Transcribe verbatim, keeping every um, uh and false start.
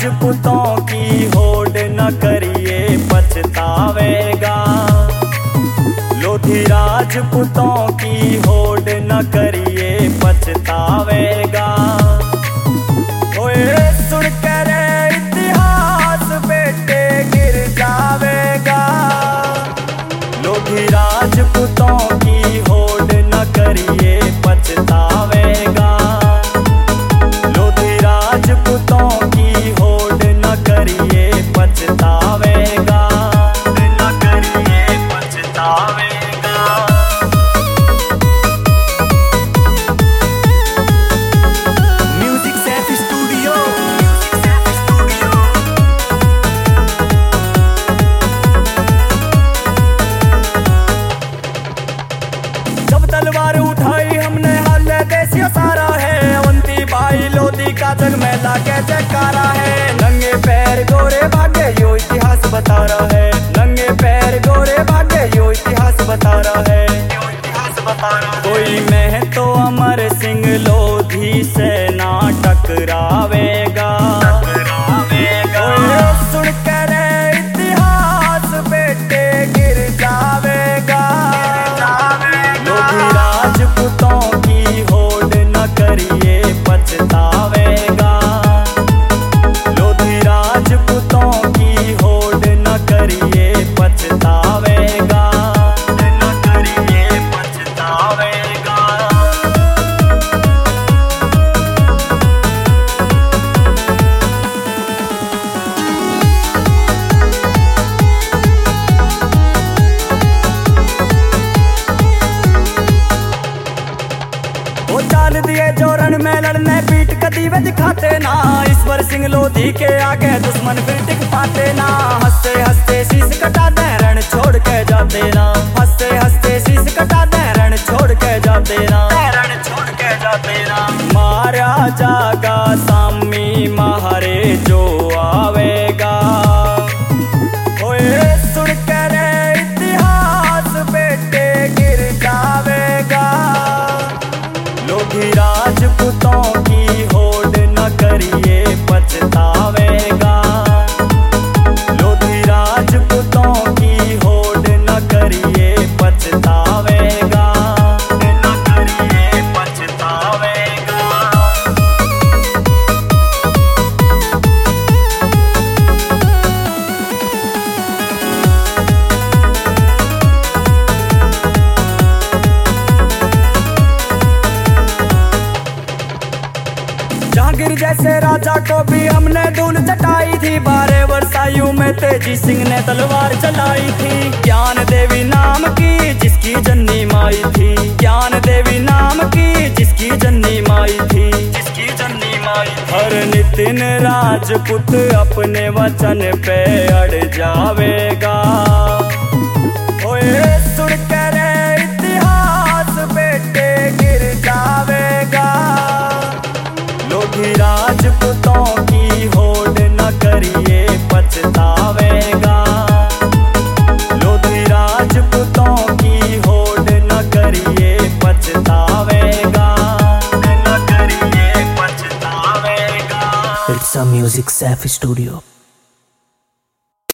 राजपूतों की होड़ न करिए पछतावेगा। लोधी राजपूतों की होड़ न करिए पछतावेगा। ओए सुन कर इतिहास बेटे गिर जावेगा। लोधी राजपूतों की होड़ न करिए पछतावेगा। लोधी राजपूतों की होड़ न करिए पछतावेगा। न करिए पछतावेगा। Music Saif studio. जब तलवार उठाई हमने हल्ले देसियों सारा है। अवंती बाई लोधी का जग में लाके जयकारा है। नंगे पैर गोरे भागे यो इतिहास बता रहा है। नंगे पैर गोरे भागे यो इतिहास बता रहा है। कोई में तो अमर सिंह लोधी से ना टकरावेगा। ओए सुन कर इतिहास बेटे गिर जावेगा। लोधी राजपूतों की होड़ न करिए पछतावेगा। लोधी राजपूतों की होड़ न करिए पछतावेगा। न करिए पछतावेगा। वो चाल दिए जो रण में लड़ने पीठ कदीवे दिखाते ना। ईश्वर सिंह लोधी के आगे दुश्मन फिर टिक पाते ना। हंसते हंसते शीश कटा दे रण छोड़ के जाते ना। हंसते हंसते शीश कटा दे रण छोड़ के जाते ना। रण छोड़ के जाते ना। मारा जागा सामी महारे जो आवेगा। ओए सुन कर इतिहास बेटे गिर जावेगा। लोधी राजपूतों की होड़ न करिए पछतावेगा। लोधी राजपूतों की होड़ न करिए पछतावेगा। न करिए पछतावेगा। जहांगीर जैसे राजा को भी हमने धूल चटाई थी। बारह वर्ष आयु में तेजी सिंह ने तलवार चलाई थी। ज्ञान देवी नाम की जिसकी जन्नी माई थी। ज्ञान देवी नाम की जिसकी जन्नी माई थी। जिसकी जन्नी माई हर नितिन राजपूत अपने वचन पे अड़ जावेगा। ओए सुन कर इतिहास बेटे गिर जावेगा। लोधी राजपूतों की होड़ न करिए पछतावेगा। लोधी राजपूतों की होड़ न करिए पछतावेगा। न करिए पछतावेगा। It's a music safe studio.